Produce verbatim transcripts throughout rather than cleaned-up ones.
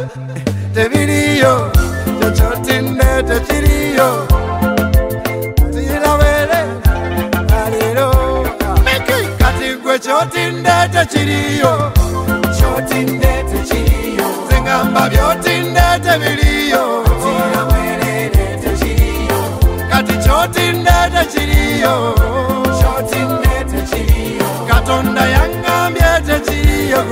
tebiriyo kyotinde tekiriyo tirabere alero kati gwe kyotinde tekiriyo kyotinde tekiriyo zengamba byotinde tebiriyo tirabere tekiriyo kati kyotinde tekiriyo kyotinde tekiriyo katonda yangambye tekiriyo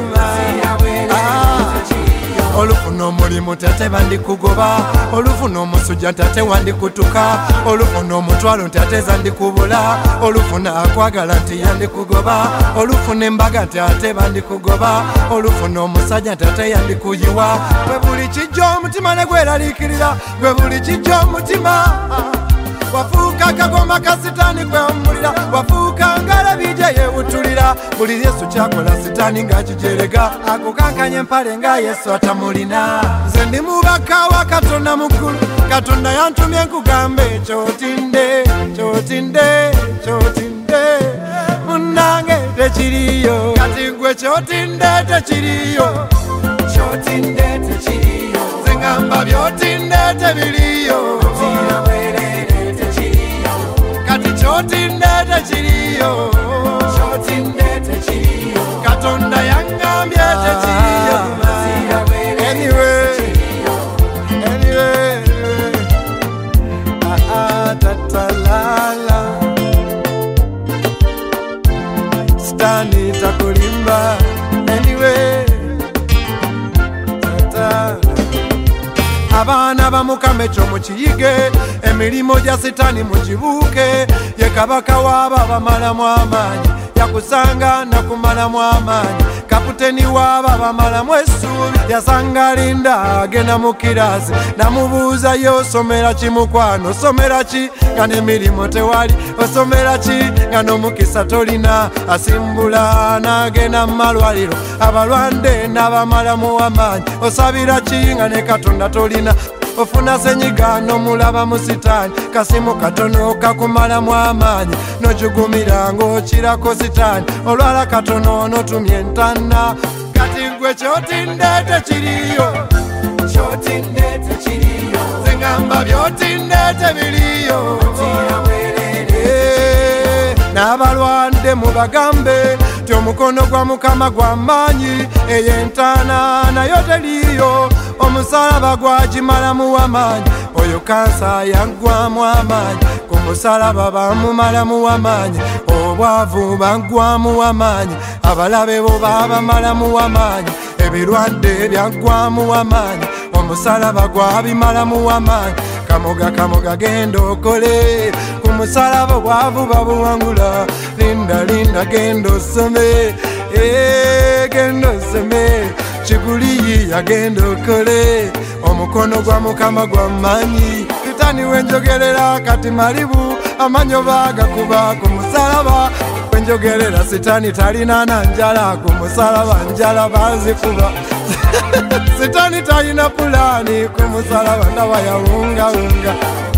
olufuna omulimu tate bandikugoba olufuna omusujja tate wandikutuka olufuna omutwalo tate zandikubula olufuna akwagala nti yandikugoba olufuna embaga tate bandikugoba olufuna omusajja tate yandikuyiwa gwe buli kijjo omutima ne gweraliikirira gwe buli kijjo omutima wafuuka kagoma ka sitaani kwewummulira wafuuka ngalabi gye yeewutulira buli yesu kyakola sitaani ng'akijerega akukankanya empale nga yesu atamulina nze ndi mubaka wa katonda muggulu katonda yantumye nkugambe kyotinde kyotinde kyotinde munnange tekiriyo kati gwe kyotinde tekiriyo kyotinde tekiriyo nze ngamba byotinde tebiriyo kyotinde tekiriyo kyotinde tekiriyo katonda yangambye tekiriyo anyway anyway ah tatalala stani takulimba anyway tata abaana bamukama ekyo mukiyige emirimu gya sitaani mugibuuke ye kabaka waaba bamalamu amaanyi yakusanga nakumalamu amaanyi kaputeni waaba bamalamu essuubi yasanga linda agenda mu kiraasi namubuuza ye osomera ki mukwano osomera ki nga n'emirimu tewali osomera ki nga n'omukisa tolina asimbula n'agenda mu malwaliro abalwande n'abamalamu amaanyi osabira ki nga ne katonda tolina ofuna senyiga n'omulaba mu sitaani kasimu katono kakumalamu amaanyi n'ojugumira ng'okirako sitaani olwala katono n'otumya entana kati gwe kyotinde tekiriyo kyotinde tekiriyo nze ngamba byotinde tebiriyo n'abalwande mubagambe ti omukono gwa mukama gwa maanyi eyo entaana nayo teriyo omusalaba gwagimalamu amaanyi oyo kansa yaggwamu amaanyi ku musalaba bamumalamu amaanyi obwavu baggwamu amaanyi abalabe bo babamalamu amaanyi ebirwadde byaggwamu amaanyi omusalaba gwabimalamu amaanyi kamoga kamoga genda okole ku musalaba obwavu babuwangula linda linda genda osome genda osome kiguliyi yagenda okole omukono gwa mukama gwa maanyi sitaani wenjogerera kati malibu amanyo bagakuba ku musalaba wenjogerera sitaani talina na njala ku musalaba njala bazikuba sitaani talina pulaani ku musalaba ndaba yawungawunga